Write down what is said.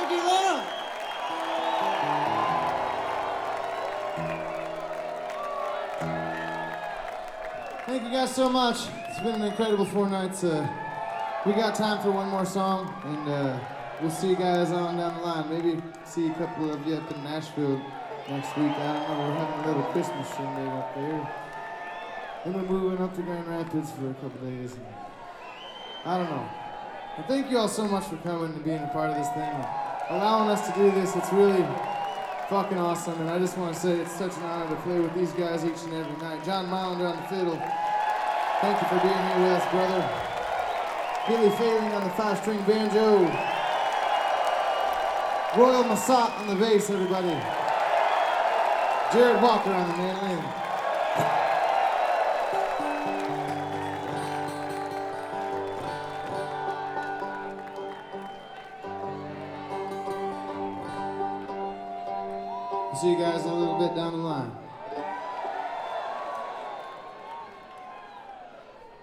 Thank you, Lena. Thank you guys so much. It's been an incredible 4 nights. We got time for one more song, and we'll see you guys on down the line. Maybe see a couple of you up in Nashville next week. I don't know. We're having a little Christmas shindig up there. Then we're moving up to Grand Rapids for a couple days. I don't know. But thank you all so much for coming and being a part of this thing and allowing us to do this. It's really fucking awesome, and I just want to say it's such an honor to play with these guys each and every night. John Mylander on the fiddle. Thank you for being here with us, brother. Billy Failing on the 5-string banjo. Royal Massat on the bass, everybody. Jared Walker on the mandolin. See you guys a little bit down the line.